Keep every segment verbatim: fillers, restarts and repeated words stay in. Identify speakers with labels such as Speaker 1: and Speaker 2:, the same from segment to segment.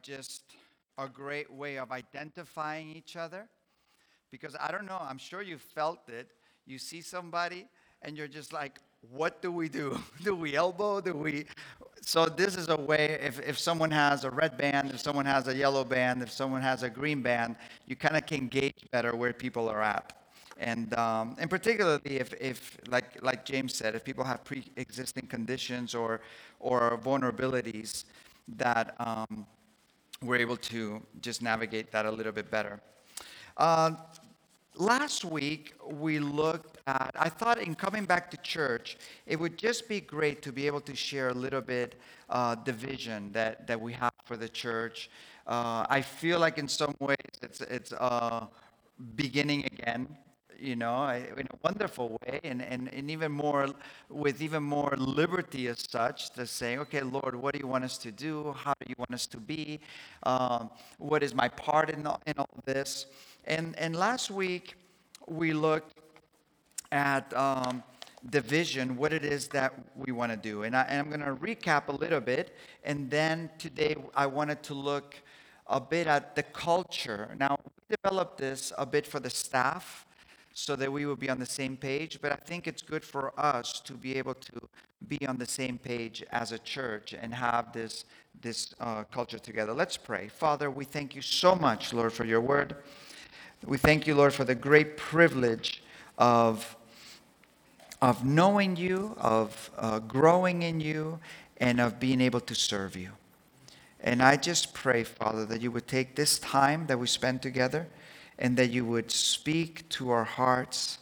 Speaker 1: just a great way of identifying each other. Because I don't know, I'm sure you felt it. You see somebody and you're just like, what do we do? Do we elbow? Do we? So this is a way, if, if someone has a red band, if someone has a yellow band, if someone has a green band, you kind of can gauge better where people are at. And um, and particularly if, if like like James said, if people have pre-existing conditions or or vulnerabilities that um, we're able to just navigate that a little bit better. Uh, Last week, we looked at, I thought in coming back to church, it would just be great to be able to share a little bit uh, the vision that, that we have for the church. Uh, I feel like in some ways it's, it's uh, beginning again, you know, I- in a wonderful way, and, and, and even more, with even more liberty as such, to say, okay, Lord, what do you want us to do? How do you want us to be? Um, what is my part in all, in all this? And, and last week, we looked at um, the vision, what it is that we want to do. And, I, and I'm going to recap a little bit. And then today, I wanted to look a bit at the culture. Now, we developed this a bit for the staff so that we will be on the same page. But I think it's good for us to be able to be on the same page as a church and have this, this uh, culture together. Let's pray. Father, we thank you so much, Lord, for your word. We thank you, Lord, for the great privilege of, of knowing you, of uh, growing in you, and of being able to serve you. And I just pray, Father, that you would take this time that we spend together and that you would speak to our hearts,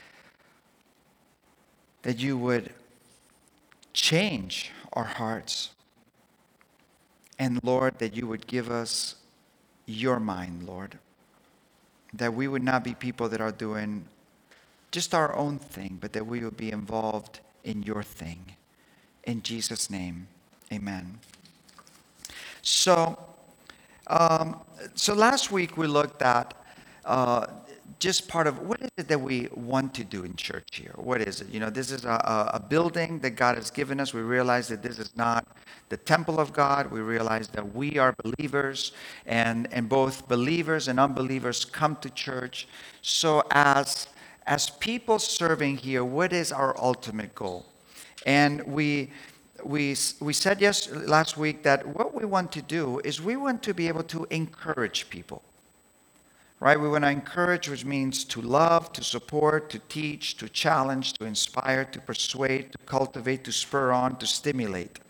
Speaker 1: that you would change our hearts, and Lord, that you would give us your mind, Lord, that we would not be people that are doing just our own thing, but that we will be involved in your thing. In Jesus' name, amen. So, um, so last week we looked at uh, just part of what is it that we want to do in church here? What is it? You know, this is a, a a building that God has given us. We realize that this is not the temple of God. We realize that we are believers, and, and both believers and unbelievers come to church. So as as people serving here, what is our ultimate goal? And we we we said yes last week that what we want to do is we want to be able to encourage people, right? We want to encourage, which means to love, to support, to teach, to challenge, to inspire, to persuade, to cultivate, to spur on, to stimulate,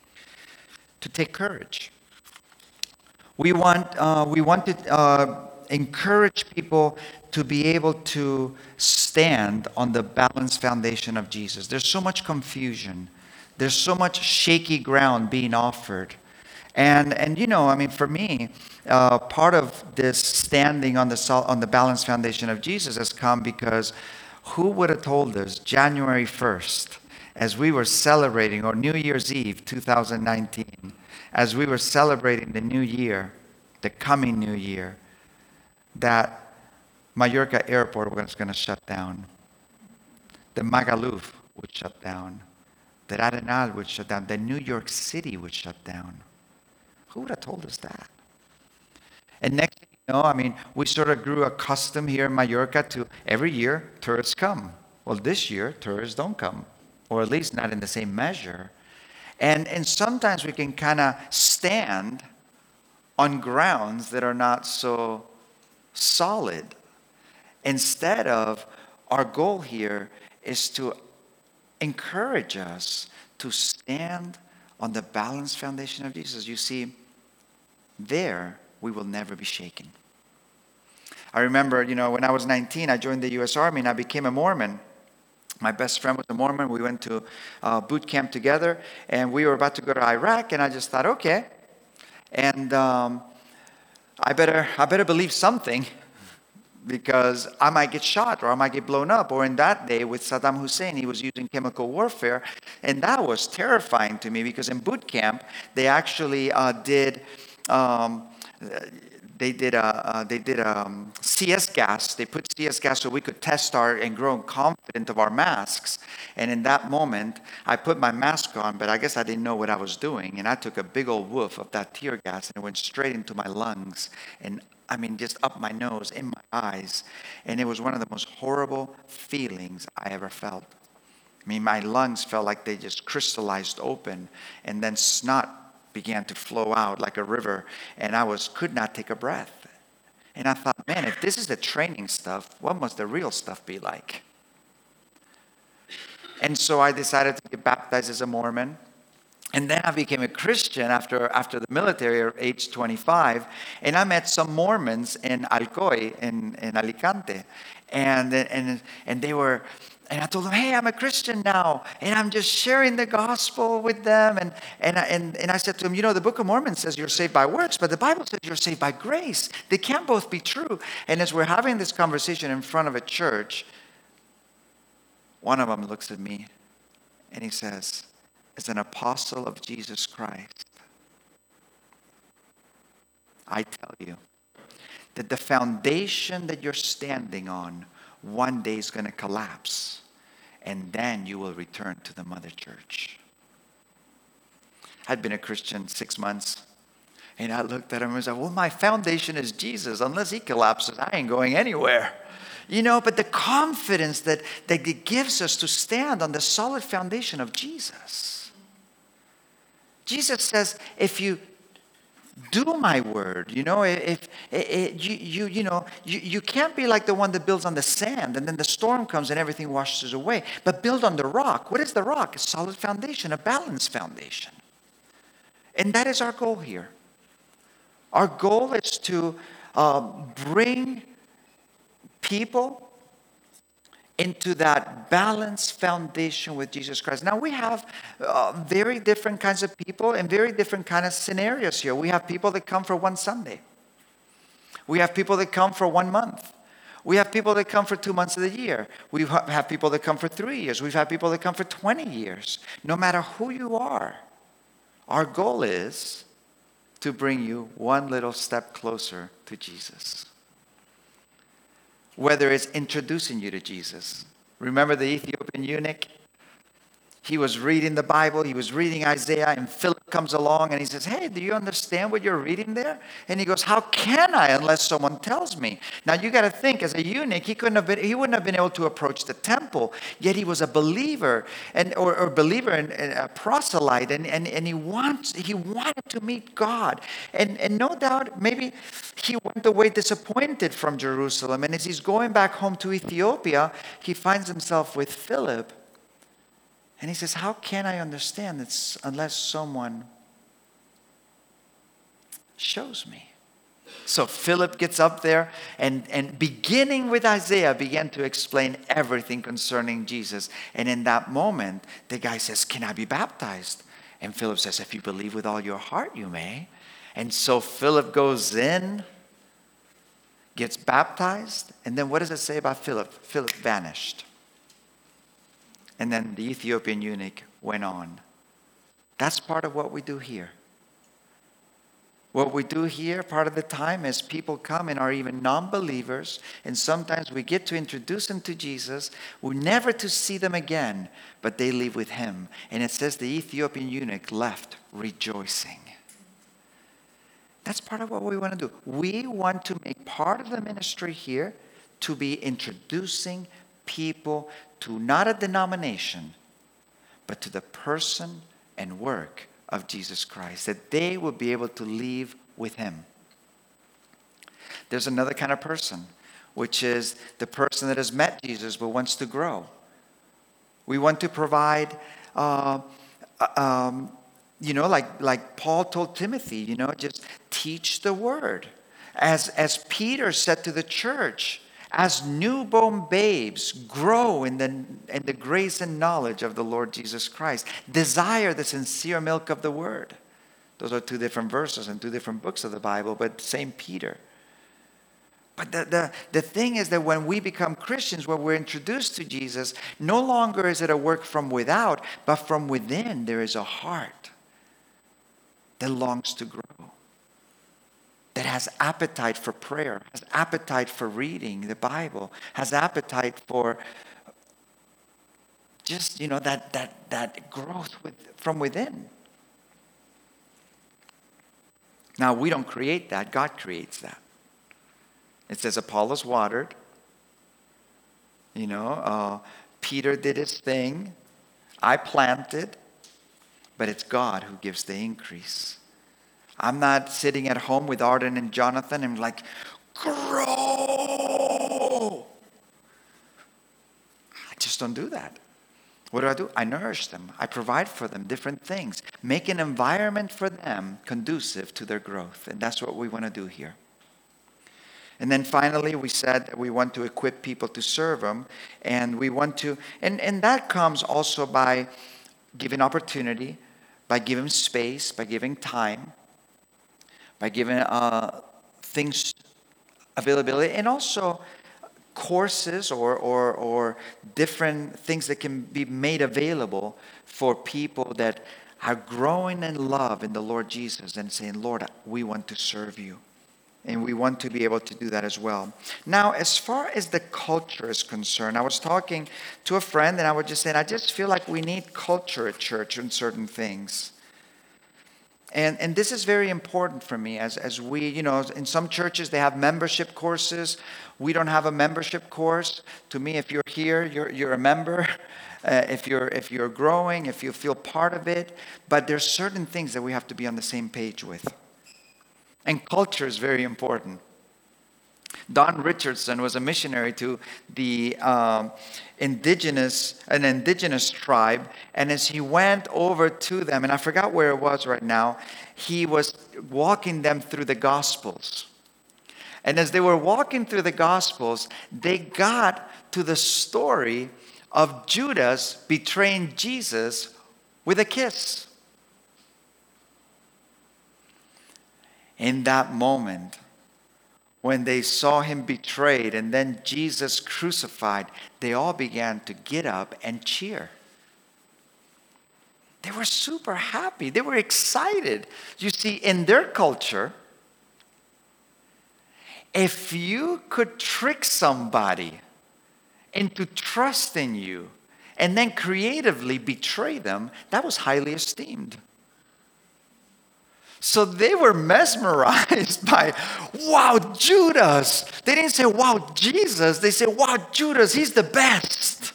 Speaker 1: to take courage. We want uh, we want to uh, encourage people to be able to stand on the balanced foundation of Jesus. There's so much confusion. There's so much shaky ground being offered. And, and you know, I mean, for me, uh, part of this standing on the sol- on the balanced foundation of Jesus has come because who would have told us January first, as we were celebrating, or New Year's Eve two thousand nineteen, as we were celebrating the new year, the coming new year, that Mallorca Airport was going to shut down, the Magaluf would shut down, that Arenal would shut down, that New York City would shut down. Who would have told us that? And next thing you know, I mean, we sort of grew accustomed here in Mallorca to every year tourists come. Well, this year tourists don't come, or at least not in the same measure. And and sometimes we can kind of stand on grounds that are not so solid. Instead of, our goal here is to encourage us to stand on the balanced foundation of Jesus. You see, there we will never be shaken. I remember, you know, when I was nineteen, I joined the U S Army and I became a Mormon. My best friend was a Mormon. We went to uh, boot camp together, and we were about to go to Iraq. And I just thought, okay, and um, I better, I better believe something, because I might get shot or I might get blown up. Or in that day with Saddam Hussein, he was using chemical warfare, and that was terrifying to me because in boot camp they actually uh, did. Um, they did a uh, they did a um, C S gas. They put C S gas so we could test our and grow confident of our masks. And in that moment, I put my mask on, but I guess I didn't know what I was doing, and I took a big old whiff of that tear gas, and it went straight into my lungs, and I mean just up my nose, in my eyes, and it was one of the most horrible feelings I ever felt. I mean, my lungs felt like they just crystallized open, and then snot began to flow out like a river, and I was could not take a breath. And I thought, man, if this is the training stuff, what must the real stuff be like? And so I decided to get baptized as a Mormon. And then I became a Christian after, after the military at age twenty-five. And I met some Mormons in Alcoy, in, in Alicante. And, and, and they were, and I told them, hey, I'm a Christian now. And I'm just sharing the gospel with them. And, and, I, and, and I said to them, you know, the Book of Mormon says you're saved by works, but the Bible says you're saved by grace. They can't both be true. And as we're having this conversation in front of a church, one of them looks at me and he says, as an apostle of Jesus Christ, I tell you that the foundation that you're standing on one day is going to collapse, and then you will return to the mother church. I'd been a Christian six months, and I looked at him and was like, well, my foundation is Jesus. Unless he collapses, I ain't going anywhere. You know, but the confidence that, that it gives us to stand on the solid foundation of Jesus. Jesus says, if you do my word, you know, if, if you, you, you know, you, you can't be like the one that builds on the sand and then the storm comes and everything washes away, but build on the rock. What is the rock? A solid foundation, a balanced foundation. And that is our goal here. Our goal is to um, bring people into that balanced foundation with Jesus Christ. Now we have uh, very different kinds of people and very different kind of scenarios here. We have people that come for one Sunday. We have people that come for one month. We have people that come for two months of the year. We have people that come for three years. We've had people that come for twenty years. No matter who you are, our goal is to bring you one little step closer to Jesus. Whether it's introducing you to Jesus. Remember the Ethiopian eunuch? He was reading the Bible, he was reading Isaiah, and Philip comes along and he says, hey, do you understand what you're reading there? And he goes, how can I unless someone tells me? Now you got to think, as a eunuch, he couldn't have been, he wouldn't have been able to approach the temple, yet he was a believer, and or, or believer and, and a proselyte, and, and, and he wants he wanted to meet God. And, and no doubt, maybe he went away disappointed from Jerusalem, and as he's going back home to Ethiopia, he finds himself with Philip. And he says, how can I understand this unless someone shows me? So Philip gets up there and, and beginning with Isaiah, began to explain everything concerning Jesus. And in that moment, the guy says, can I be baptized? And Philip says, if you believe with all your heart, you may. And so Philip goes in, gets baptized. And then what does it say about Philip? Philip vanished. And then the Ethiopian eunuch went on. That's part of what we do here. What we do here part of the time is people come and are even non-believers, and sometimes we get to introduce them to Jesus. We're never to see them again, but they leave with him. And it says the Ethiopian eunuch left rejoicing. That's part of what we want to do. We want to make part of the ministry here to be introducing people to not a denomination, but to the person and work of Jesus Christ, that they will be able to leave with him. There's another kind of person, which is the person that has met Jesus but wants to grow. We want to provide, uh, um, you know, like, like Paul told Timothy, you know, just teach the word. As, as Peter said to the church, as newborn babes grow in the, in the grace and knowledge of the Lord Jesus Christ, desire the sincere milk of the word. Those are two different verses and two different books of the Bible, but same Peter. But the, the, the thing is that when we become Christians, when we're introduced to Jesus, no longer is it a work from without, but from within there is a heart that longs to grow, that has has appetite for prayer, has appetite for reading the Bible, has appetite for just, you know, that that that growth with, from within. Now, we don't create that. God creates that. It says Apollos watered. You know, uh, Peter did his thing. I planted. But it's God who gives the increase. I'm not sitting at home with Arden and Jonathan and like, grow. I just don't do that. What do I do? I nourish them. I provide for them different things. Make an environment for them conducive to their growth. And that's what we want to do here. And then finally, we said that we want to equip people to serve them. And we want to, and, and that comes also by giving opportunity, by giving space, by giving time, by giving uh, things availability, and also courses or, or, or different things that can be made available for people that are growing in love in the Lord Jesus and saying, Lord, we want to serve you. And we want to be able to do that as well. Now, as far as the culture is concerned, I was talking to a friend and I was just saying, I just feel like we need culture at church in certain things. And and this is very important for me as, as we, you know, in some churches they have membership courses. We don't have a membership course. To me, if you're here, you're you're a member. Uh, if you're if you're growing, if you feel part of it. But there's certain things that we have to be on the same page with. And culture is very important. Don Richardson was a missionary to the um, indigenous, an indigenous tribe. And as he went over to them, and I forgot where it was right now, he was walking them through the Gospels. And as they were walking through the Gospels, they got to the story of Judas betraying Jesus with a kiss. In that moment, when they saw him betrayed and then Jesus crucified, they all began to get up and cheer. They were super happy. They were excited. You see, in their culture, if you could trick somebody into trusting you and then creatively betray them, that was highly esteemed. So they were mesmerized by, wow, Judas. They didn't say, wow, Jesus. They said, wow, Judas, he's the best.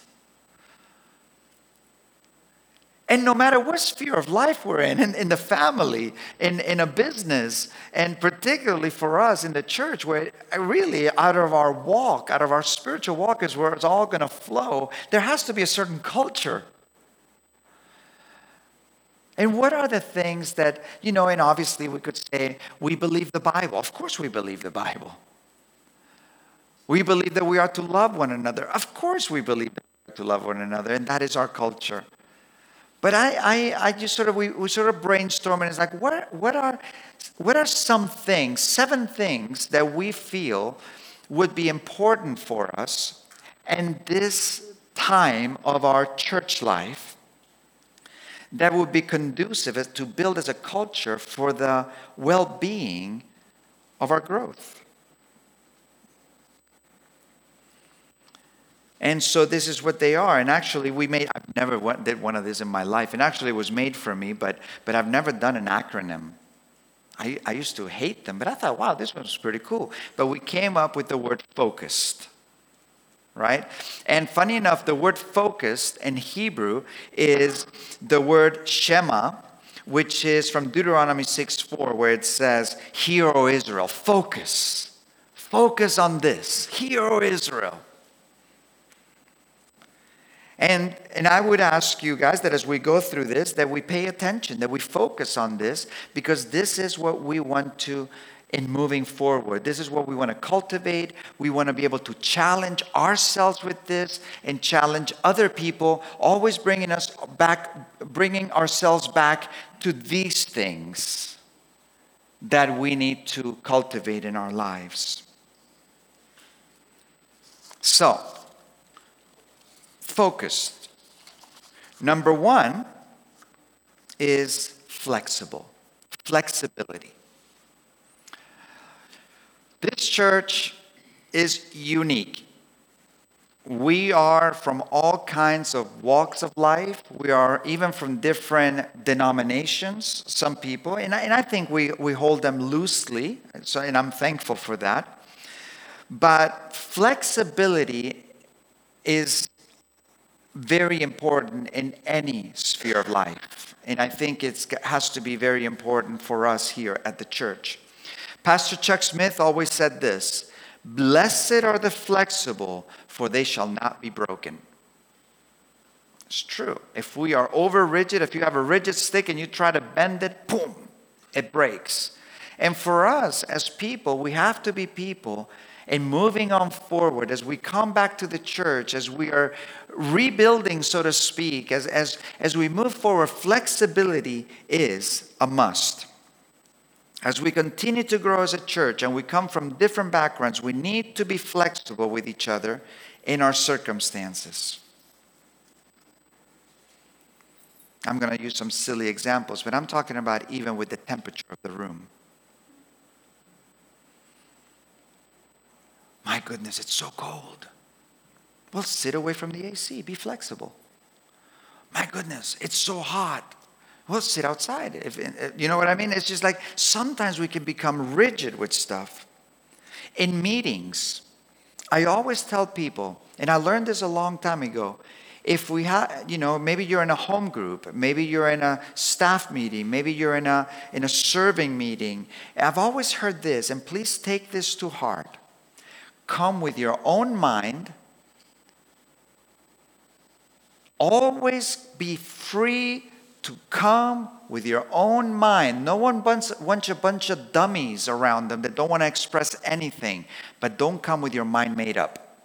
Speaker 1: And no matter what sphere of life we're in, in, in the family, in, in a business, and particularly for us in the church, where really out of our walk, out of our spiritual walk is where it's all going to flow, there has to be a certain culture. And what are the things that, you know, and obviously we could say, we believe the Bible. Of course we believe the Bible. We believe that we are to love one another. Of course we believe that we are to love one another, and that is our culture. But I, I, I just sort of, we, we sort of brainstorm, and it's like, what, what are, what are some things, seven things that we feel would be important for us in this time of our church life, that would be conducive to build as a culture for the well-being of our growth. And so this is what they are. And actually, we made, I've never went, did one of these in my life. And actually, it was made for me, but, but I've never done an acronym. I, I used to hate them, but I thought, wow, this one's pretty cool. But we came up with the word focused. Right? And funny enough, the word focused in Hebrew is the word Shema, which is from Deuteronomy six four, where it says, hear, O Israel, focus. Focus on this. Hear, O Israel. And, and I would ask you guys that as we go through this, that we pay attention, that we focus on this, because this is what we want to in moving forward. This is what we want to cultivate. We want to be able to challenge ourselves with this and challenge other people, always bringing us back, bringing ourselves back to these things that we need to cultivate in our lives. So, focused. Number one is flexible. Flexibility. church is unique. We are from all kinds of walks of life. We are even from different denominations, some people. And I, and I think we, we hold them loosely, so, and I'm thankful for that. But flexibility is very important in any sphere of life. And I think it has to be very important for us here at the church. Pastor Chuck Smith always said this: "Blessed are the flexible, for they shall not be broken." It's true. If we are over rigid, if you have a rigid stick and you try to bend it, boom, it breaks. And for us as people, we have to be people, and moving on forward, as we come back to the church, as we are rebuilding, so to speak, as, as, as we move forward, flexibility is a must. As we continue to grow as a church and we come from different backgrounds, we need to be flexible with each other in our circumstances. I'm going to use some silly examples, but I'm talking about even with the temperature of the room. My goodness, it's so cold. Well, sit away from the A C. Be flexible. My goodness, it's so hot. Well, sit outside. If, you know what I mean? It's just like sometimes we can become rigid with stuff. In meetings, I always tell people, and I learned this a long time ago, if we have, you know, maybe you're in a home group, maybe you're in a staff meeting, maybe you're in a in a serving meeting. I've always heard this, and please take this to heart. Come with your own mind. Always be free to come with your own mind. No one wants, wants a bunch of dummies around them that don't want to express anything. But don't come with your mind made up.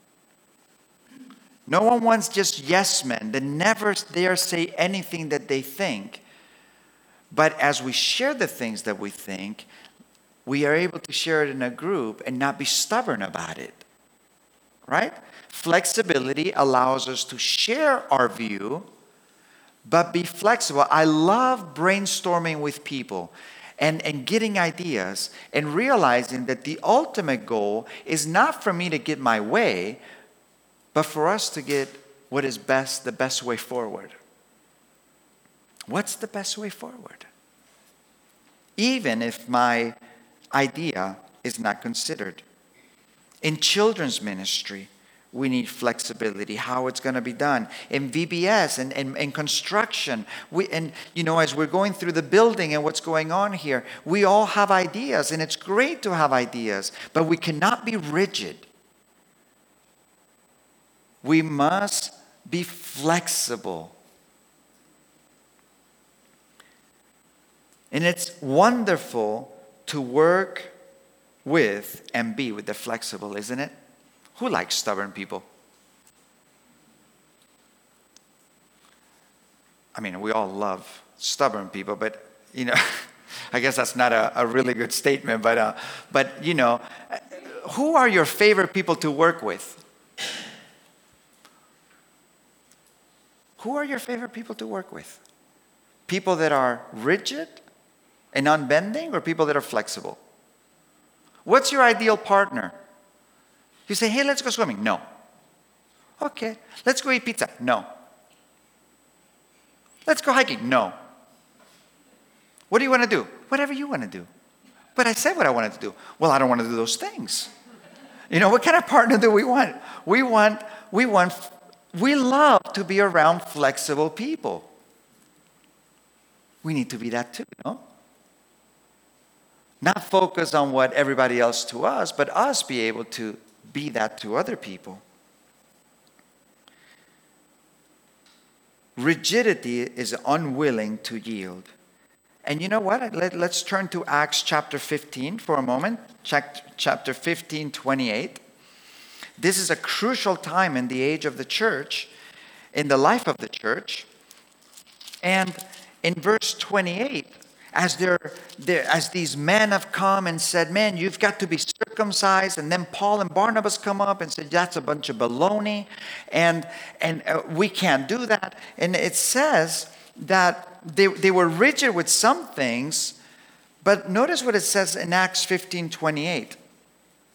Speaker 1: No one wants just yes men that never dare say anything that they think. But as we share the things that we think, we are able to share it in a group and not be stubborn about it. Right? Flexibility allows us to share our view, but be flexible. I love brainstorming with people and, and getting ideas and realizing that the ultimate goal is not for me to get my way, but for us to get what is best, the best way forward. What's the best way forward? Even if my idea is not considered. In children's ministry, we need flexibility, how it's going to be done. In V B S and in, in, in construction, we, and you know, as we're going through the building and what's going on here, we all have ideas, and it's great to have ideas, but we cannot be rigid. We must be flexible. And it's wonderful to work with and be with the flexible, isn't it? Who likes stubborn people? I mean, we all love stubborn people, but, you know, I guess that's not a, a really good statement, but, uh, but, you know, who are your favorite people to work with? Who are your favorite people to work with? People that are rigid and unbending, or people that are flexible? What's your ideal partner? You say, hey, let's go swimming. No. Okay. Let's go eat pizza. No. Let's go hiking. No. What do you want to do? Whatever you want to do. But I said what I wanted to do. Well, I don't want to do those things. You know, what kind of partner do we want? We want, we want, we love to be around flexible people. We need to be that too, no? Not focus on what everybody else to us, but us be able to be that to other people. Rigidity is unwilling to yield. And you know what? Let, let's turn to Acts chapter fifteen for a moment. Check chapter fifteen, twenty-eight. This is a crucial time in the age of the church, in the life of the church. And in verse twenty-eight, as they're, they're, as these men have come and said, man, you've got to be circumcised. And then Paul and Barnabas come up and said, that's a bunch of baloney. And, and uh, we can't do that. And it says that they, they were rigid with some things. But notice what it says in Acts fifteen twenty-eight.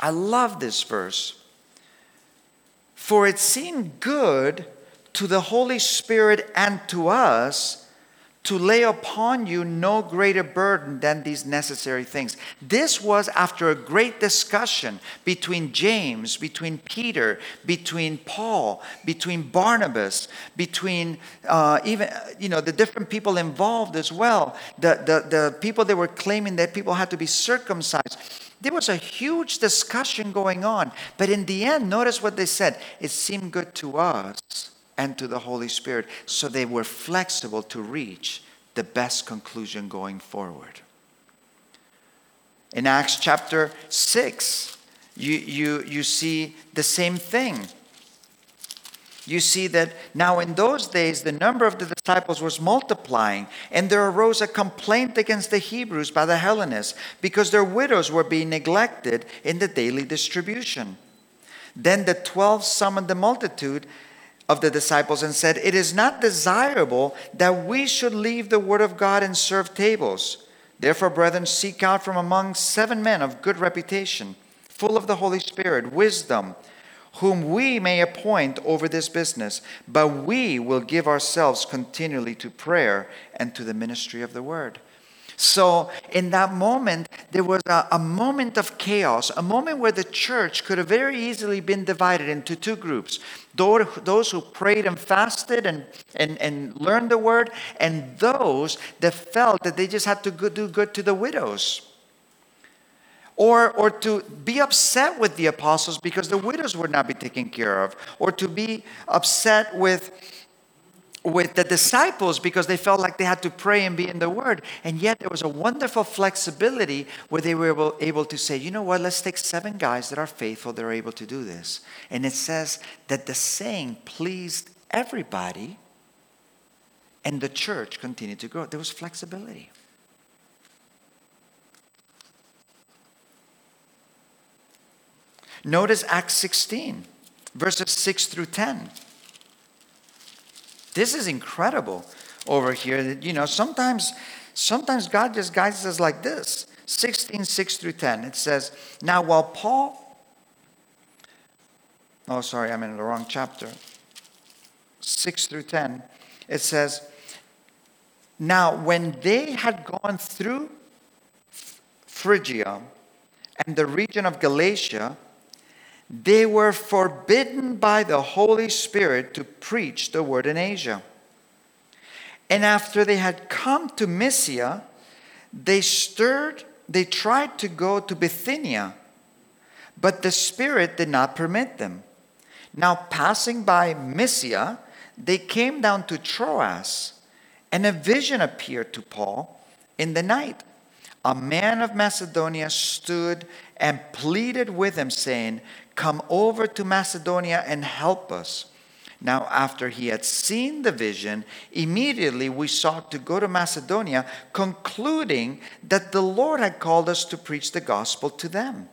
Speaker 1: I love this verse. For it seemed good to the Holy Spirit and to us to lay upon you no greater burden than these necessary things. This was after a great discussion between James, between Peter, between Paul, between Barnabas, between uh, even, you know, the different people involved as well. The, the, the people that were claiming that people had to be circumcised. There was a huge discussion going on. But in the end, notice what they said. It seemed good to us and to the Holy Spirit. So they were flexible to reach the best conclusion going forward. In Acts chapter six, you, you, you see the same thing. You see that now in those days, the number of the disciples was multiplying, and there arose a complaint against the Hebrews by the Hellenists because their widows were being neglected in the daily distribution. Then the twelve summoned the multitude of the disciples and said, "It is not desirable that we should leave the word of God and serve tables. Therefore, brethren, seek out from among seven men of good reputation, full of the Holy Spirit, wisdom, whom we may appoint over this business. But we will give ourselves continually to prayer and to the ministry of the word." So in that moment, there was a, a moment of chaos, a moment where the church could have very easily been divided into two groups. Those, those who prayed and fasted and, and, and learned the word, and those that felt that they just had to go, do good to the widows. Or, or to be upset with the apostles because the widows would not be taken care of. Or to be upset with with the disciples because they felt like they had to pray and be in the word. And yet there was a wonderful flexibility where they were able, able to say, you know what, let's take seven guys that are faithful, that are able to do this. And it says that the saying pleased everybody and the church continued to grow. There was flexibility. Notice Acts sixteen, verses six through ten. This is incredible over here. That, you know, sometimes, sometimes God just guides us like this. sixteen, six through ten. It says, now while Paul, oh sorry, I'm in the wrong chapter. six through ten. It says, now when they had gone through Phrygia and the region of Galatia, they were forbidden by the Holy Spirit to preach the word in Asia. And after they had come to Mysia, they stirred, they tried to go to Bithynia, but the Spirit did not permit them. Now passing by Mysia, they came down to Troas, and a vision appeared to Paul in the night. A man of Macedonia stood and pleaded with him, saying, "Come over to Macedonia and help us." Now, after he had seen the vision, immediately we sought to go to Macedonia, concluding that the Lord had called us to preach the gospel to them.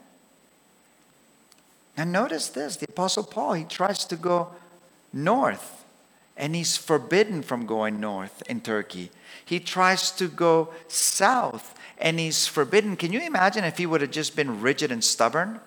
Speaker 1: Now, notice this. The Apostle Paul, he tries to go north, and he's forbidden from going north in Turkey. He tries to go south, and he's forbidden. Can you imagine if he would have just been rigid and stubborn?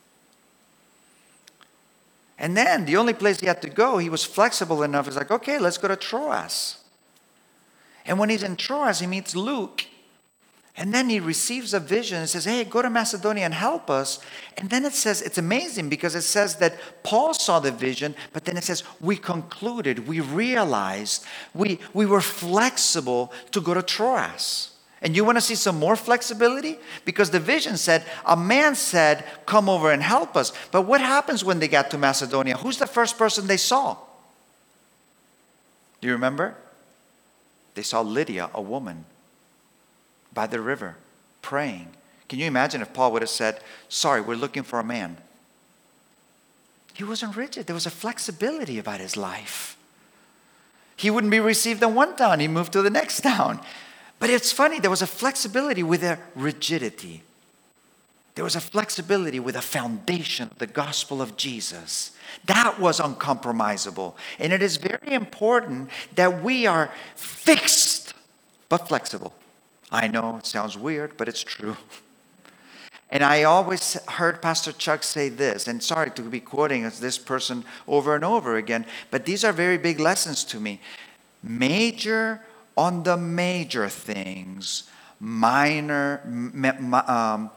Speaker 1: And then the only place he had to go, he was flexible enough. He's like, okay, let's go to Troas. And when he's in Troas, he meets Luke. And then he receives a vision and says, hey, go to Macedonia and help us. And then it says, it's amazing because it says that Paul saw the vision, but then it says, we concluded, we realized, we, we were flexible to go to Troas. And you want to see some more flexibility? Because the vision said, a man said, come over and help us. But what happens when they got to Macedonia? Who's the first person they saw? Do you remember? They saw Lydia, a woman, by the river, praying. Can you imagine if Paul would have said, sorry, we're looking for a man? He wasn't rigid. There was a flexibility about his life. He wouldn't be received in one town. He moved to the next town. But it's funny, there was a flexibility with a rigidity. There was a flexibility with a foundation of the gospel of Jesus. That was uncompromisable. And it is very important that we are fixed but flexible. I know it sounds weird, but it's true. And I always heard Pastor Chuck say this, and sorry to be quoting this person over and over again, but these are very big lessons to me. Major on the major things, minor, um,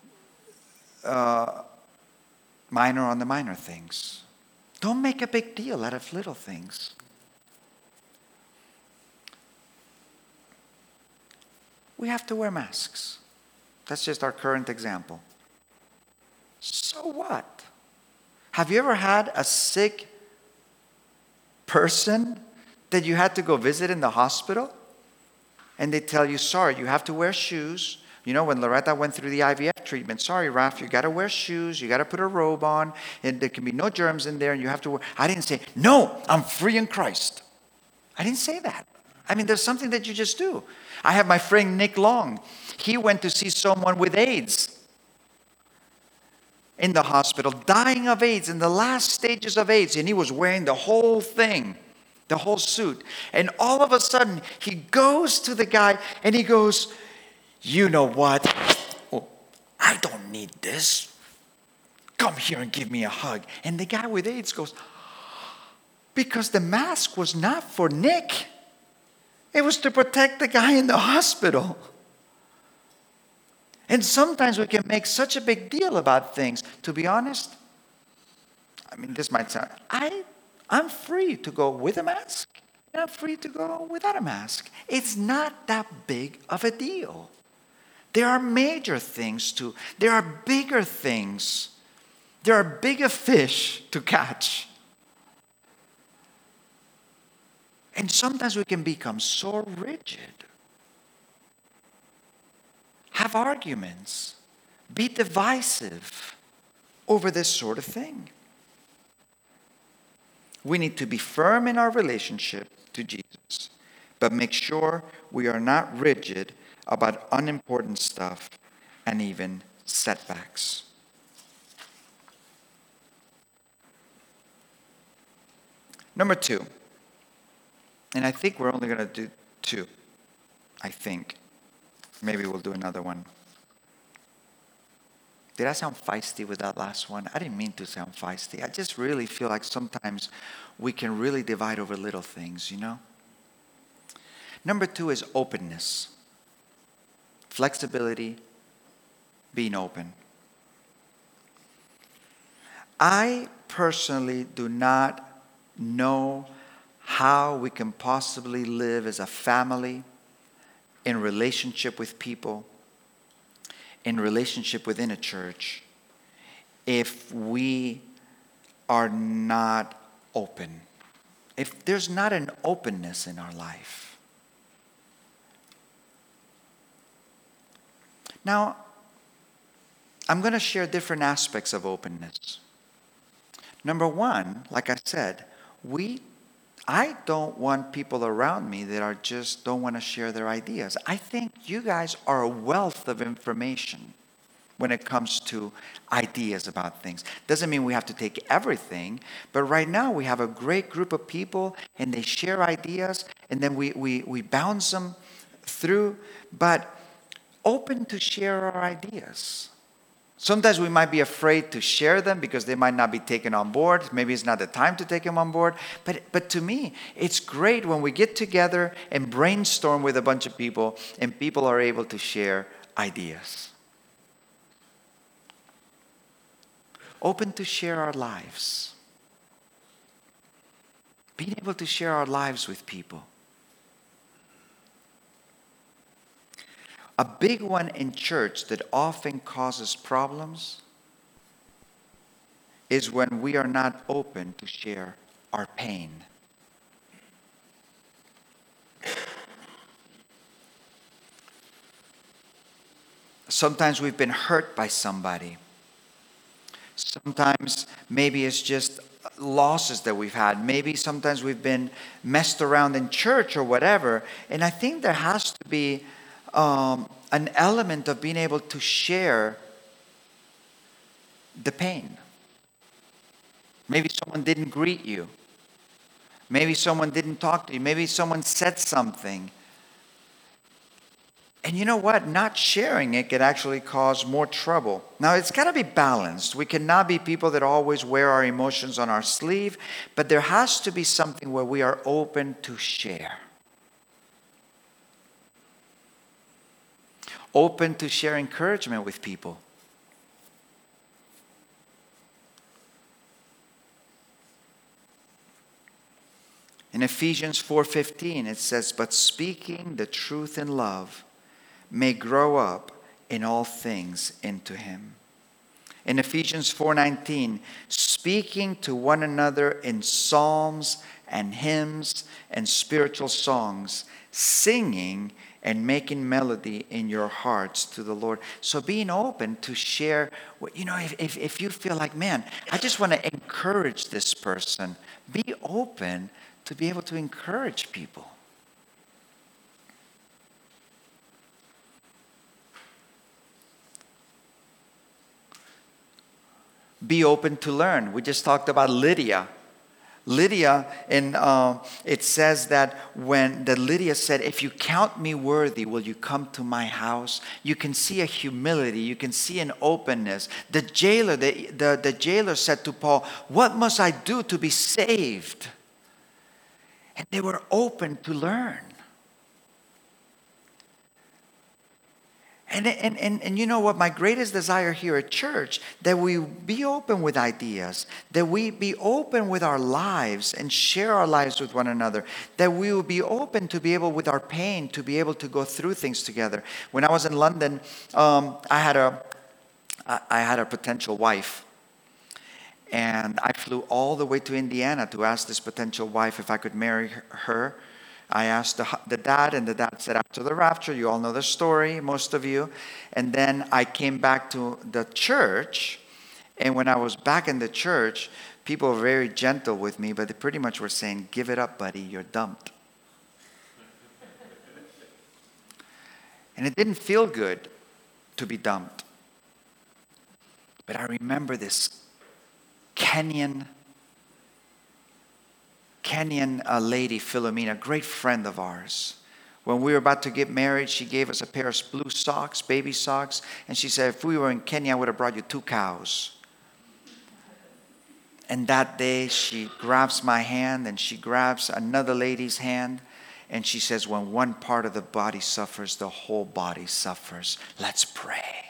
Speaker 1: uh, minor on the minor things. Don't make a big deal out of little things. We have to wear masks. That's just our current example. So what? Have you ever had a sick person that you had to go visit in the hospital? And they tell you, sorry, you have to wear shoes. You know, when Loretta went through the I V F treatment, sorry, Ralph, you got to wear shoes, you got to put a robe on, and there can be no germs in there, and you have to wear. I didn't say, no, I'm free in Christ. I didn't say that. I mean, there's something that you just do. I have my friend Nick Long. He went to see someone with AIDS in the hospital, dying of AIDS, in the last stages of AIDS, and he was wearing the whole thing, the whole suit. And all of a sudden, he goes to the guy and he goes, you know what? Oh, I don't need this. Come here and give me a hug. And the guy with AIDS goes, because the mask was not for Nick. It was to protect the guy in the hospital. And sometimes we can make such a big deal about things. To be honest, I mean, this might sound, I, I'm free to go with a mask, and I'm free to go without a mask. It's not that big of a deal. There are major things too. There are bigger things. There are bigger fish to catch. And sometimes we can become so rigid. Have arguments. Be divisive over this sort of thing. We need to be firm in our relationship to Jesus, but make sure we are not rigid about unimportant stuff and even setbacks. Number two, and I think we're only going to do two. I think. Maybe we'll do another one. Did I sound feisty with that last one? I didn't mean to sound feisty. I just really feel like sometimes we can really divide over little things, you know? Number two is openness. Flexibility, being open. I personally do not know how we can possibly live as a family in relationship with people, in relationship within a church, if we are not open. If there's not an openness in our life. Now, I'm going to share different aspects of openness. Number one, like I said, we I don't want people around me that are just don't want to share their ideas. I think you guys are a wealth of information when it comes to ideas about things. Doesn't mean we have to take everything, but right now we have a great group of people and they share ideas and then we, we, we bounce them through, but open to share our ideas. Sometimes we might be afraid to share them because they might not be taken on board. Maybe it's not the time to take them on board. But, but to me, it's great when we get together and brainstorm with a bunch of people and people are able to share ideas. Open to share our lives. Being able to share our lives with people. A big one in church that often causes problems is when we are not open to share our pain. Sometimes we've been hurt by somebody. Sometimes maybe it's just losses that we've had. Maybe sometimes we've been messed around in church or whatever. And I think there has to be Um, an element of being able to share the pain. Maybe someone didn't greet you. Maybe someone didn't talk to you. Maybe someone said something. And you know what? Not sharing it could actually cause more trouble. Now, it's got to be balanced. We cannot be people that always wear our emotions on our sleeve, but there has to be something where we are open to share. Open to share encouragement with people. In Ephesians four fifteen, it says, "But speaking the truth in love may grow up in all things into him." In Ephesians four nineteen, "Speaking to one another in psalms and hymns and spiritual songs, singing and making melody in your hearts to the Lord." So being open to share, you know, if, if, if you feel like, man, I just want to encourage this person, be open to be able to encourage people. Be open to learn. We just talked about Lydia. Lydia, and uh, it says that when the Lydia said, "If you count me worthy, will you come to my house?" You can see a humility. You can see an openness. The jailer, the, the, the jailer said to Paul, "What must I do to be saved?" And they were open to learn. And, and, and, and you know what? My greatest desire here at church, that we be open with ideas, that we be open with our lives and share our lives with one another, that we will be open to be able, with our pain, to be able to go through things together. When I was in London, um, I had a, I had a potential wife. And I flew all the way to Indiana to ask this potential wife if I could marry her. I asked the, the dad, and the dad said, after the rapture. You all know the story, most of you. And then I came back to the church, and when I was back in the church, people were very gentle with me, but they pretty much were saying, "Give it up, buddy, you're dumped." And it didn't feel good to be dumped. But I remember this Kenyan Kenyan uh, lady, Philomena, a great friend of ours. When we were about to get married, she gave us a pair of blue socks, baby socks, and she said, "If we were in Kenya, I would have brought you two cows." And that day, she grabs my hand, and she grabs another lady's hand, and she says, "When one part of the body suffers, the whole body suffers. Let's pray."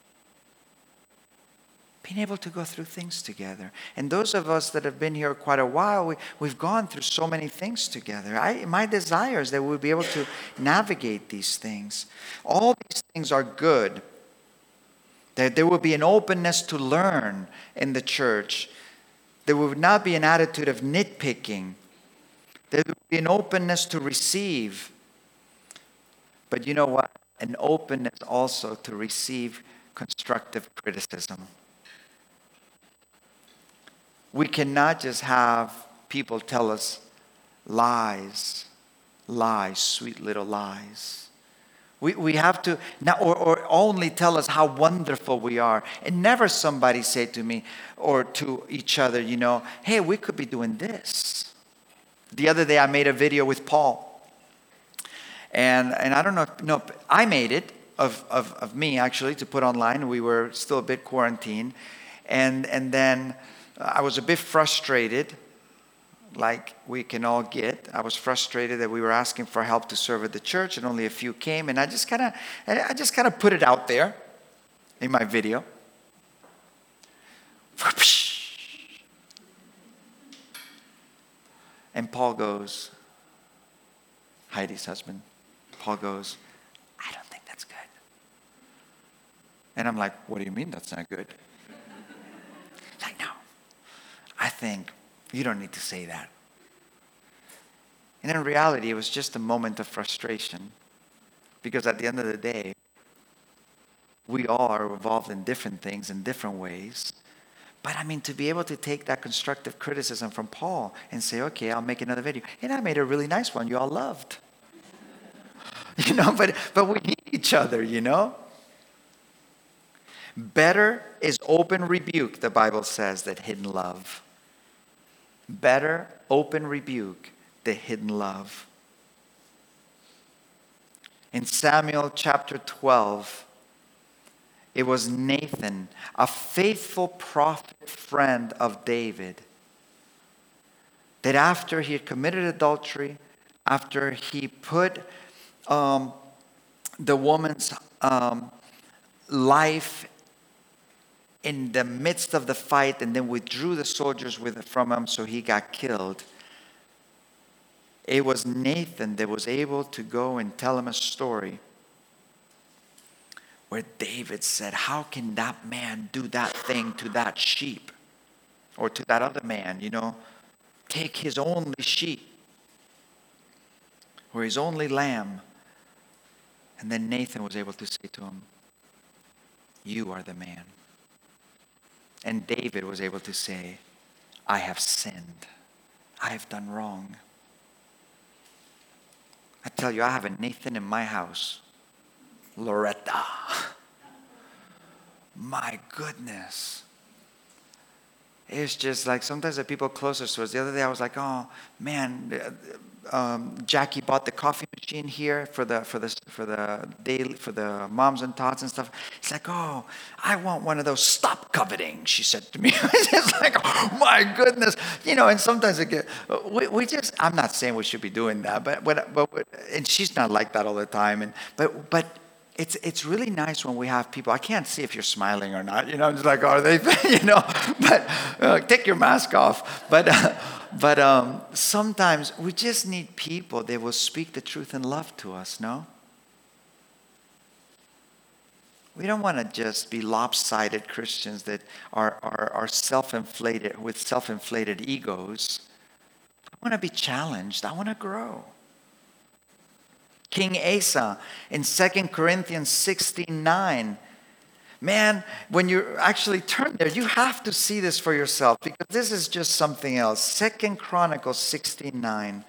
Speaker 1: Being able to go through things together. And those of us that have been here quite a while, we, we've gone through so many things together. I, my desire is that we'll be able to navigate these things. All these things are good. That there will be an openness to learn in the church. There will not be an attitude of nitpicking. There will be an openness to receive. But you know what? An openness also to receive constructive criticism. We cannot just have people tell us lies, lies, sweet little lies. We we have to, not, or, or only tell us how wonderful we are. And never somebody say to me or to each other, you know, "Hey, we could be doing this." The other day I made a video with Paul. And and I don't know, if, no, I made it of, of, of me actually to put online. We were still a bit quarantined. And, and then I was a bit frustrated, like we can all get. I was frustrated that we were asking for help to serve at the church, and only a few came. And I just kind of, I just kind of put it out there in my video. And Paul goes, Heidi's husband, Paul goes, "I don't think that's good." And I'm like, "What do you mean that's not good?" Like, "No. I think you don't need to say that." And in reality, it was just a moment of frustration. Because at the end of the day, we all are involved in different things in different ways. But I mean, to be able to take that constructive criticism from Paul and say, "Okay, I'll make another video." And I made a really nice one you all loved. You know, but, but we need each other, you know. Better is open rebuke, the Bible says, than hidden love. Better open rebuke than hidden love. In Samuel chapter twelve, it was Nathan, a faithful prophet friend of David, that after he had committed adultery, after he put um, the woman's um, life in the midst of the fight and then withdrew the soldiers with, from him so he got killed, it was Nathan that was able to go and tell him a story where David said, how can that man do that thing to that sheep? Or to that other man, you know, take his only sheep or his only lamb. And then Nathan was able to say to him, you are the man. And David was able to say, I have sinned. I have done wrong. I tell you, I have a Nathan in my house. Loretta. My goodness. It's just like sometimes the people closest to us. The other day I was like, oh man, um, Jackie bought the coffee machine here for the for the for the daily for the moms and tots and stuff. It's like, oh, I want one of those. Stop coveting, she said to me. It's just like, oh my goodness, you know. And sometimes it get, we we just. I'm not saying we should be doing that, but but but and she's not like that all the time. And but but. It's it's really nice when we have people. I can't see if you're smiling or not. You know, I'm just like, are they? You know, but uh, take your mask off. But uh, but um, sometimes we just need people that will speak the truth in love to us. No, we don't want to just be lopsided Christians that are are, are self-inflated with self-inflated egos. I want to be challenged. I want to grow. King Asa in Second Corinthians sixteen nine. Man, when you actually turn there, you have to see this for yourself because this is just something else. Second Chronicles sixteen nine.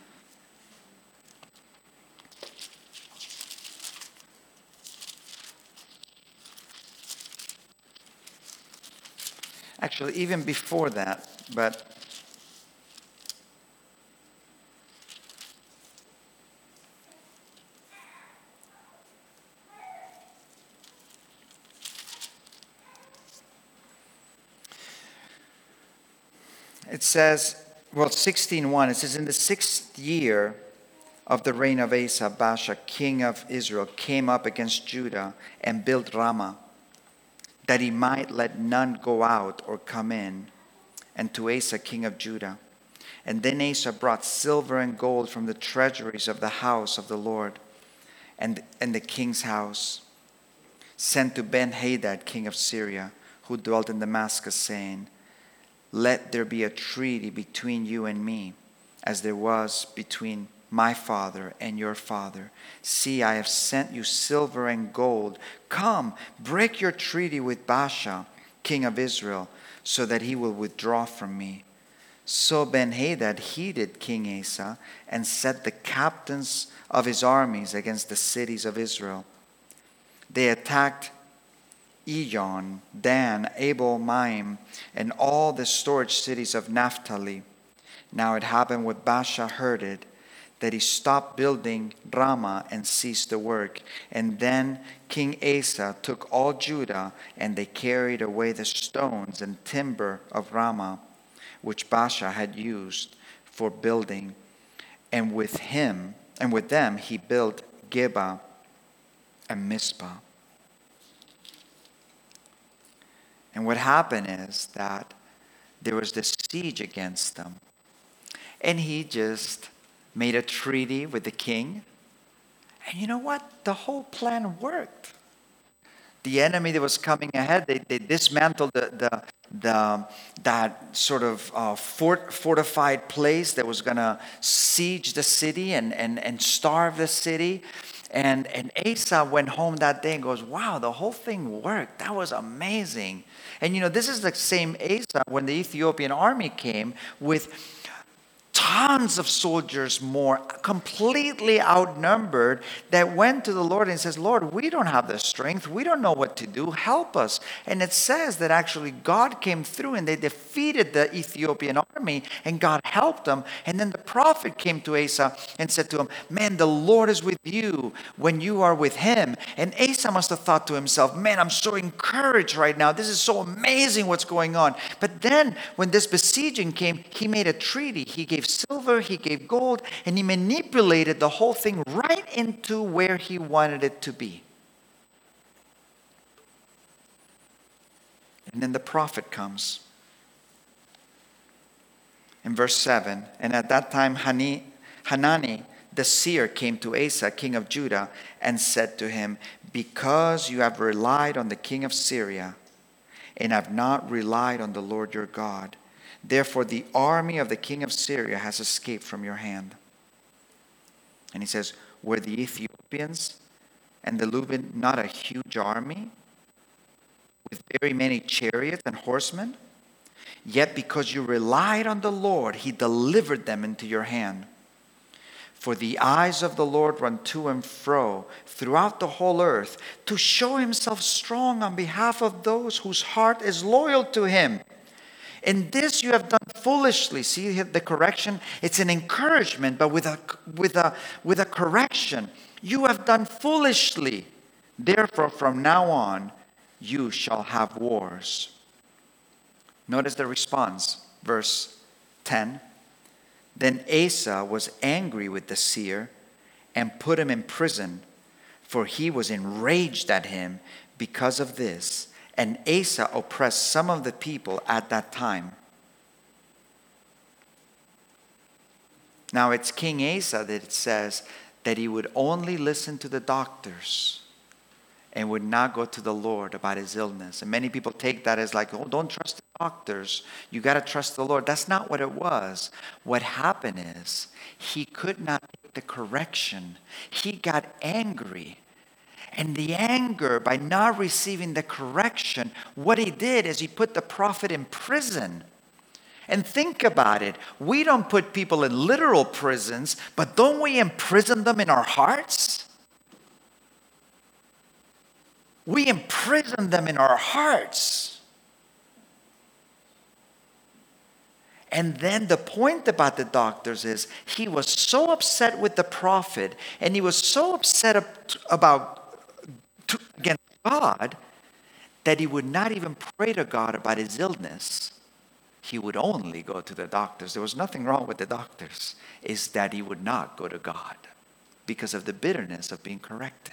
Speaker 1: Actually, even before that, but it says, well, sixteen one, it says, in the sixth year of the reign of Asa, Baasha, king of Israel, came up against Judah and built Ramah, that he might let none go out or come in, and to Asa, king of Judah. And then Asa brought silver and gold from the treasuries of the house of the Lord and, and the king's house, sent to Ben-Hadad, king of Syria, who dwelt in Damascus, saying, let there be a treaty between you and me, as there was between my father and your father. See, I have sent you silver and gold. Come, break your treaty with Baasha, king of Israel, so that he will withdraw from me. So Ben-Hadad heeded King Asa and set the captains of his armies against the cities of Israel. They attacked Ijon, Dan, Abel, Maim, and all the storage cities of Naphtali. Now it happened when Baasha heard it, that he stopped building Ramah and ceased the work. And then King Asa took all Judah, and they carried away the stones and timber of Ramah, which Baasha had used for building. And with him, and with them, he built Geba and Mizpah. And what happened is that there was this siege against them. And he just made a treaty with the king. And you know what? The whole plan worked. The enemy that was coming ahead, they, they dismantled the, the, the, that sort of uh, fort, fortified place that was going to siege the city and, and, and starve the city. And, and Asa went home that day and goes, wow, the whole thing worked. That was amazing. And you know, this is the same Asa when the Ethiopian army came with tons of soldiers more, completely outnumbered, that went to the Lord and says, Lord, we don't have the strength. We don't know what to do. Help us. And it says that actually God came through and they defeated the Ethiopian army and God helped them. And then the prophet came to Asa and said to him, man, the Lord is with you when you are with him. And Asa must have thought to himself, man, I'm so encouraged right now. This is so amazing what's going on. But then when this besieging came, he made a treaty. He gave silver, he gave gold, and he manipulated the whole thing right into where he wanted it to be. And then the prophet comes. In verse seven, and at that time Hani, Hanani the seer came to Asa, king of Judah, and said to him, because you have relied on the king of Syria, and have not relied on the Lord your God, therefore the army of the king of Syria has escaped from your hand. And he says, were the Ethiopians and the Luban not a huge army with very many chariots and horsemen? Yet because you relied on the Lord, he delivered them into your hand. For the eyes of the Lord run to and fro throughout the whole earth to show himself strong on behalf of those whose heart is loyal to him. In this you have done foolishly. See the correction? It's an encouragement, but with a, with a, with a correction. You have done foolishly. Therefore, from now on, you shall have wars. Notice the response, verse ten. Then Asa was angry with the seer and put him in prison, for he was enraged at him because of this. And Asa oppressed some of the people at that time. Now it's King Asa that it says that he would only listen to the doctors and would not go to the Lord about his illness. And many people take that as like, oh, don't trust the doctors. You got to trust the Lord. That's not what it was. What happened is he could not take the correction. He got angry. And the anger, by not receiving the correction, what he did is he put the prophet in prison. And think about it. We don't put people in literal prisons, but don't we imprison them in our hearts? We imprison them in our hearts. And then the point about the doctors is he was so upset with the prophet and he was so upset about against God that he would not even pray to God about his illness. He would only go to the doctors. There was nothing wrong with the doctors. It's that he would not go to God because of the bitterness of being corrected.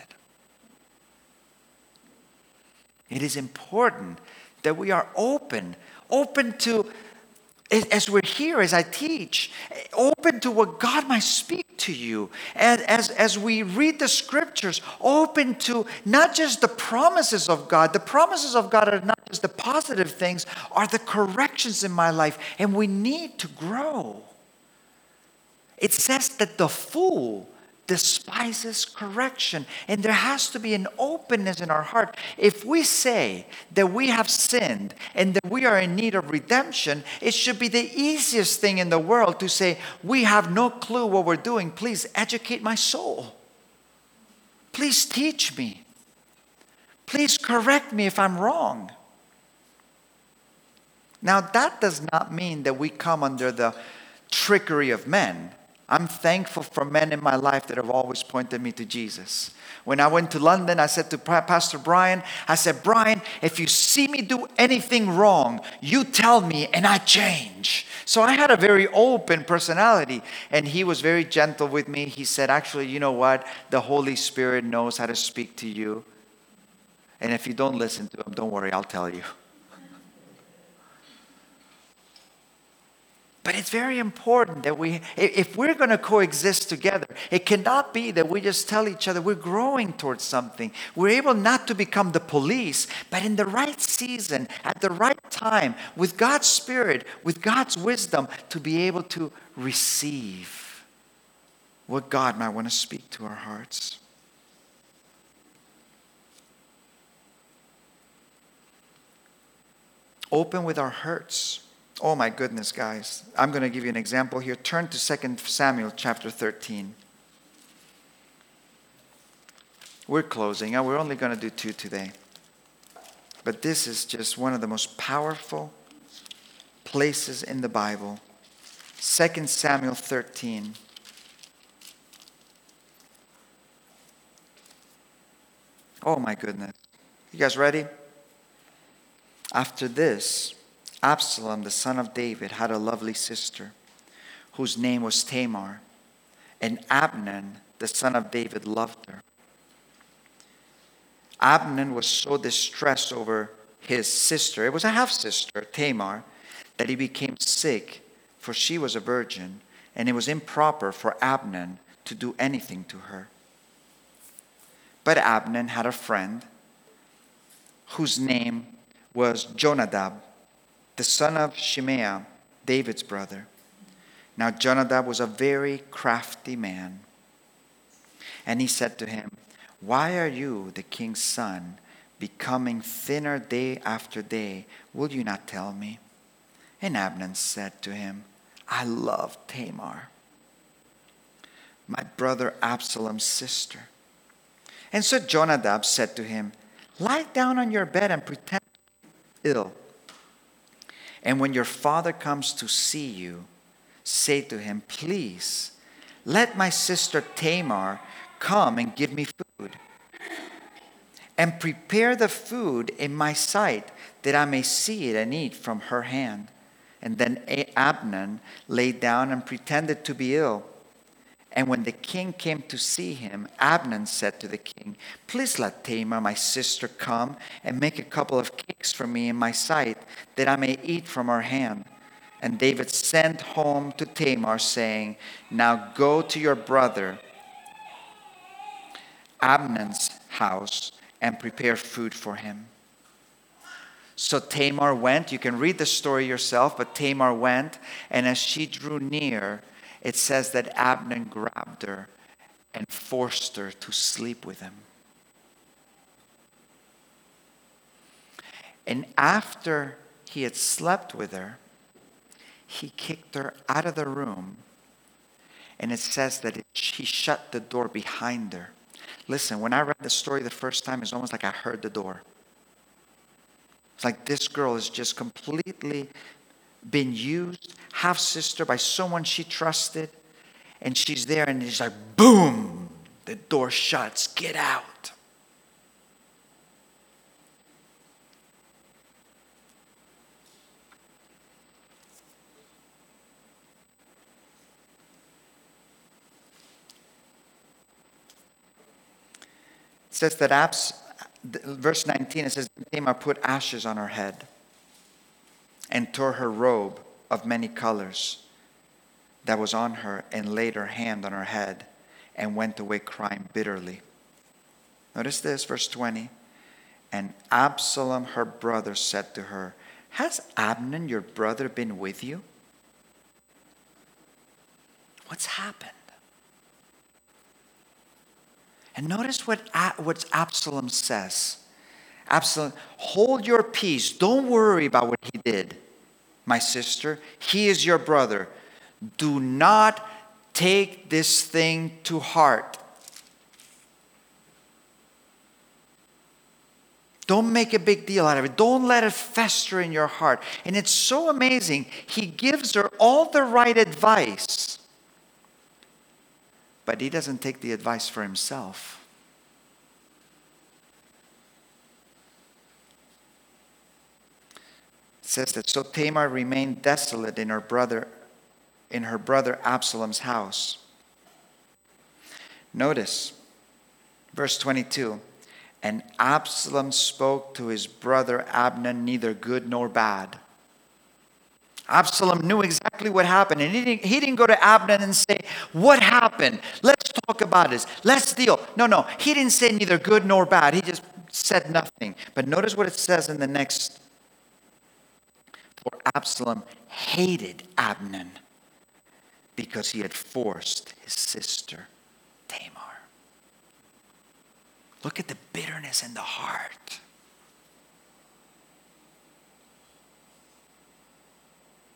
Speaker 1: It is important that we are open, open to, as we're here, as I teach, open to what God might speak to you. And as, as we read the scriptures, open to not just the promises of God. The promises of God are not just the positive things, are the corrections in my life. And we need to grow. It says that the fool despises correction. And there has to be an openness in our heart. If we say that we have sinned and that we are in need of redemption, it should be the easiest thing in the world to say, we have no clue what we're doing. Please educate my soul. Please teach me. Please correct me if I'm wrong. Now, that does not mean that we come under the trickery of men. I'm thankful for men in my life that have always pointed me to Jesus. When I went to London, I said to Pastor Brian, I said, Brian, if you see me do anything wrong, you tell me and I change. So I had a very open personality, and he was very gentle with me. He said, actually, you know what? The Holy Spirit knows how to speak to you. And if you don't listen to him, don't worry, I'll tell you. But it's very important that we, if we're going to coexist together, it cannot be that we just tell each other we're growing towards something. We're able not to become the police, but in the right season, at the right time, with God's Spirit, with God's wisdom, to be able to receive what God might want to speak to our hearts. Open with our hurts. Oh my goodness, guys. I'm going to give you an example here. Turn to Second Samuel chapter thirteen. We're closing. We're only going to do two today. But this is just one of the most powerful places in the Bible. Second Samuel thirteen. Oh my goodness. You guys ready? After this, Absalom, the son of David, had a lovely sister whose name was Tamar. And Amnon, the son of David, loved her. Amnon was so distressed over his sister, it was a half-sister, Tamar, that he became sick, for she was a virgin, and it was improper for Amnon to do anything to her. But Amnon had a friend whose name was Jonadab, the son of Shimeah, David's brother. Now Jonadab was a very crafty man. And he said to him, "Why are you, the king's son, becoming thinner day after day? Will you not tell me?" And Amnon said to him, "I love Tamar, my brother Absalom's sister." And so Jonadab said to him, "Lie down on your bed and pretend ill. And when your father comes to see you, say to him, 'Please, let my sister Tamar come and give me food. And prepare the food in my sight, that I may see it and eat from her hand.'" And then Amnon lay down and pretended to be ill. And when the king came to see him, Amnon said to the king, "Please let Tamar, my sister, come and make a couple of cakes for me in my sight, that I may eat from her hand." And David sent home to Tamar, saying, "Now go to your brother Amnon's house and prepare food for him." So Tamar went. You can read the story yourself, but Tamar went, and as she drew near, it says that Amnon grabbed her and forced her to sleep with him. And after he had slept with her, he kicked her out of the room. And it says that it, he shut the door behind her. Listen, when I read the story the first time, it's almost like I heard the door. It's like this girl has just completely been used, half-sister, by someone she trusted. And she's there and it's like, boom, the door shuts, get out. It says that Abs, verse nineteen, it says, Tamar put ashes on her head and tore her robe of many colors that was on her, and laid her hand on her head and went away crying bitterly. Notice this, verse twenty. And Absalom, her brother, said to her, "Has Amnon, your brother, been with you?" What's happened? And notice what, what Absalom says. Absalom, hold your peace. Don't worry about what he did, my sister. He is your brother. Do not take this thing to heart. Don't make a big deal out of it. Don't let it fester in your heart. And it's so amazing. He gives her all the right advice, but he doesn't take the advice for himself. It says that so Tamar remained desolate in her brother in her brother Absalom's house. Notice verse twenty-two. And Absalom spoke to his brother Amnon neither good nor bad. Absalom knew exactly what happened, and he didn't, he didn't go to Amnon and say, "What happened? Let's talk about this. Let's deal." No, no. He didn't say neither good nor bad. He just said nothing. But notice what it says in the next. For Absalom hated Amnon because he had forced his sister Tamar. Look at the bitterness in the heart.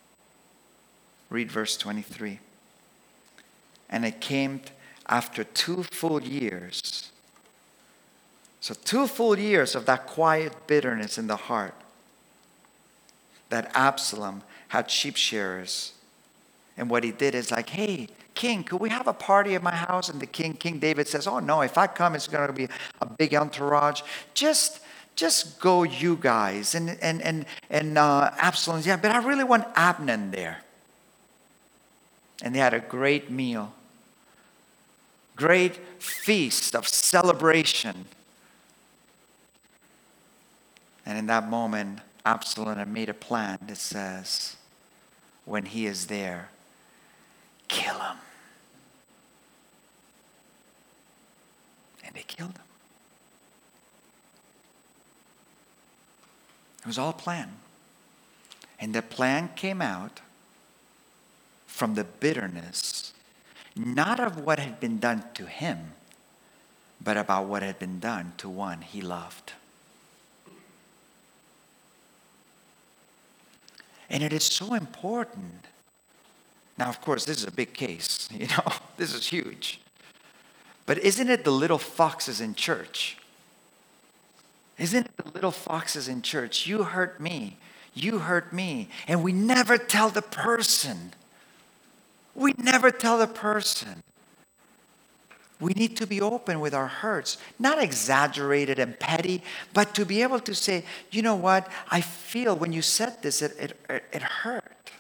Speaker 1: Read verse twenty-three. And it came after two full years. So two full years of that quiet bitterness in the heart, that Absalom had sheep shearers. And what he did is like, hey, king, could we have a party at my house? And the king, King David says, oh no, if I come, it's going to be a big entourage. Just, just go you guys. And, and, and, and uh, Absalom, yeah, but I really want Abner there. And they had a great meal. Great feast of celebration. And in that moment, Absalom had made a plan that says, when he is there, kill him. And they killed him. It was all planned. And the plan came out from the bitterness, not of what had been done to him, but about what had been done to one he loved. And it is so important. Now, of course, this is a big case. You know, this is huge. But isn't it the little foxes in church? Isn't it the little foxes in church? You hurt me. You hurt me. And we never tell the person. We never tell the person. We need to be open with our hurts, not exaggerated and petty, but to be able to say, you know what, I feel when you said this, it, it, it, it hurt.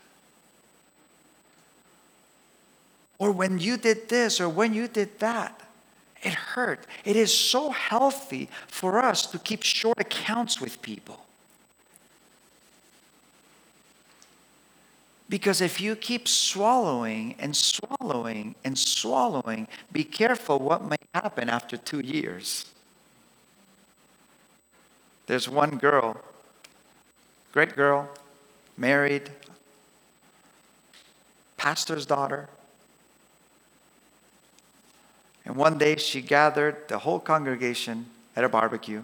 Speaker 1: Or when you did this, or when you did that, it hurt. It is so healthy for us to keep short accounts with people. Because if you keep swallowing and swallowing and swallowing, be careful what may happen after two years. There's one girl, great girl, married, pastor's daughter. And one day she gathered the whole congregation at a barbecue.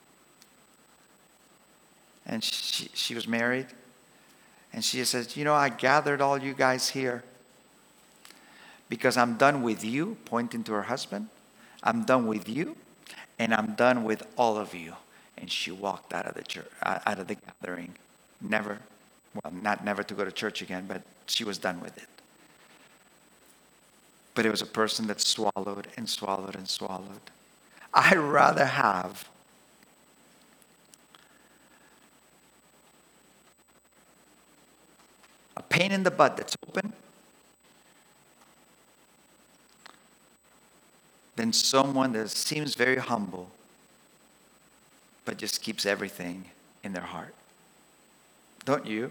Speaker 1: And she, she was married. And she says, you know, I gathered all you guys here because I'm done with you, pointing to her husband. I'm done with you, and I'm done with all of you. And she walked out of the church, out of the gathering. Never, well, not never to go to church again, but she was done with it. But it was a person that swallowed and swallowed and swallowed. I'd rather have a pain in the butt that's open than someone that seems very humble but just keeps everything in their heart. Don't you?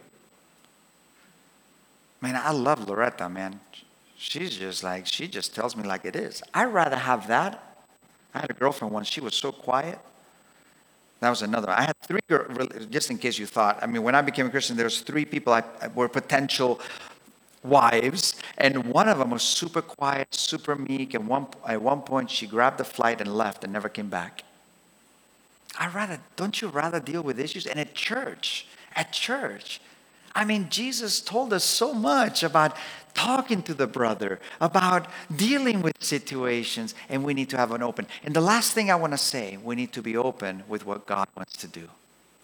Speaker 1: Man, I love Loretta, man. She's just like, she just tells me like it is. I'd rather have that. I had a girlfriend once, she was so quiet. That was another. I had three girls, just in case you thought. I mean, when I became a Christian, there was three people I, were potential wives, and one of them was super quiet, super meek, and one, at one point she grabbed the flight and left and never came back. I rather, don't you rather deal with issues? And at church, at church, I mean, Jesus told us so much about talking to the brother, about dealing with situations, and we need to have an open. And the last thing I want to say, we need to be open with what God wants to do.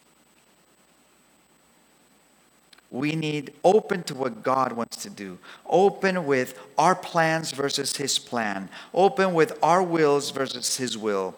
Speaker 1: We need open to what God wants to do. Open with our plans versus His plan. Open with our wills versus His will.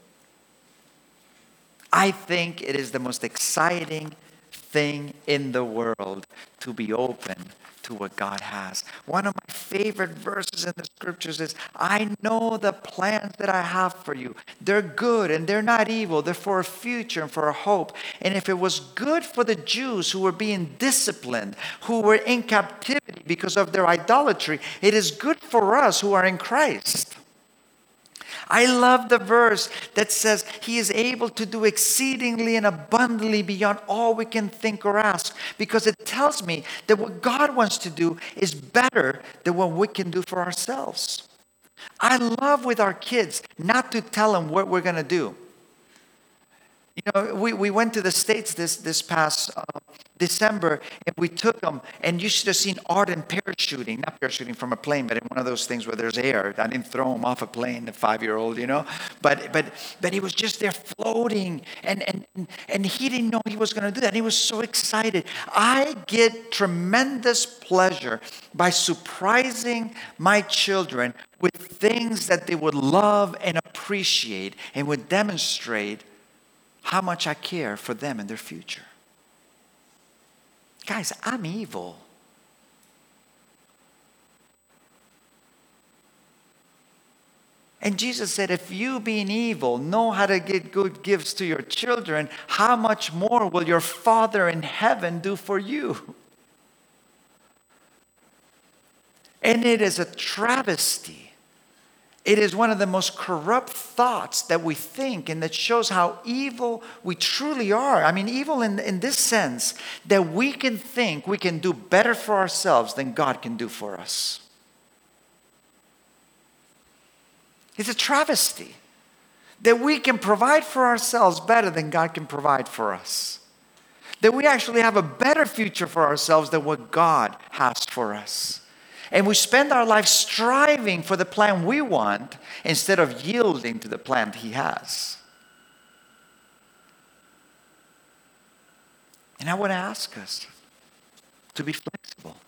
Speaker 1: I think it is the most exciting thing in the world to be open to what God has. One of my favorite verses in the scriptures is, I know the plans that I have for you. They're good and they're not evil. They're for a future and for a hope. And if it was good for the Jews who were being disciplined, who were in captivity because of their idolatry, it is good for us who are in Christ. I love the verse that says He is able to do exceedingly and abundantly beyond all we can think or ask, because it tells me that what God wants to do is better than what we can do for ourselves. I love with our kids not to tell them what we're going to do. You know, we, we went to the States this, this past uh, December, and we took them, and you should have seen Arden parachuting, not parachuting from a plane, but in one of those things where there's air. I didn't throw him off a plane, the five-year-old, you know, but but but he was just there floating, and and and he didn't know he was going to do that. And he was so excited. I get tremendous pleasure by surprising my children with things that they would love and appreciate, and would demonstrate how much I care for them and their future. Guys, I'm evil. And Jesus said, if you being evil know how to give good gifts to your children, how much more will your Father in heaven do for you? And it is a travesty. It is one of the most corrupt thoughts that we think, and that shows how evil we truly are. I mean, evil in, in this sense, that we can think we can do better for ourselves than God can do for us. It's a travesty that we can provide for ourselves better than God can provide for us. That we actually have a better future for ourselves than what God has for us. And we spend our life striving for the plan we want instead of yielding to the plan He has. And I want to ask us to be flexible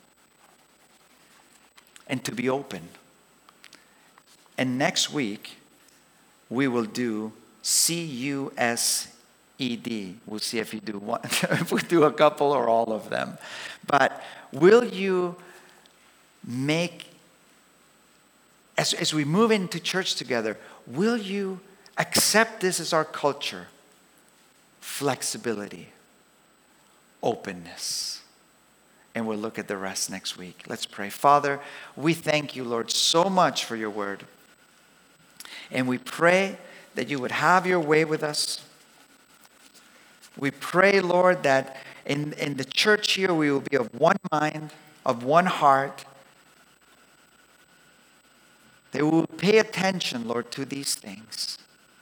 Speaker 1: and to be open. And next week, we will do C U S E D. We'll see if you do one, if we do a couple or all of them. But will you make, as, as we move into church together, will you accept this as our culture? Flexibility, openness. And we'll look at the rest next week. Let's pray. Father, we thank you, Lord, so much for your word. And we pray that you would have your way with us. We pray, Lord, that in, in the church here we will be of one mind, of one heart. That we will pay attention, Lord, to these things.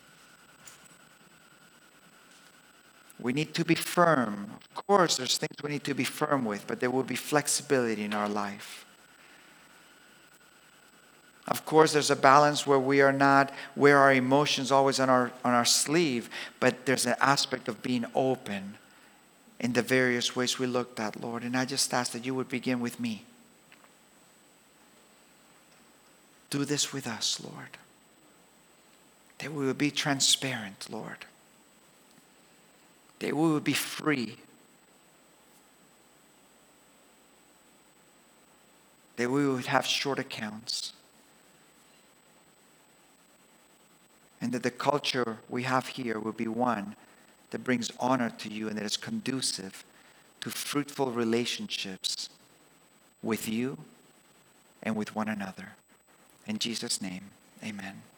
Speaker 1: We need to be firm. Of course, there's things we need to be firm with, but there will be flexibility in our life. Of course, there's a balance where we are not, wear our emotions always on our, on our sleeve, but there's an aspect of being open in the various ways we looked at, Lord. And I just ask that you would begin with me. Do this with us, Lord. That we will be transparent, Lord. That we will be free. That we would have short accounts. And that the culture we have here will be one that brings honor to you and that is conducive to fruitful relationships with you and with one another. In Jesus' name, amen.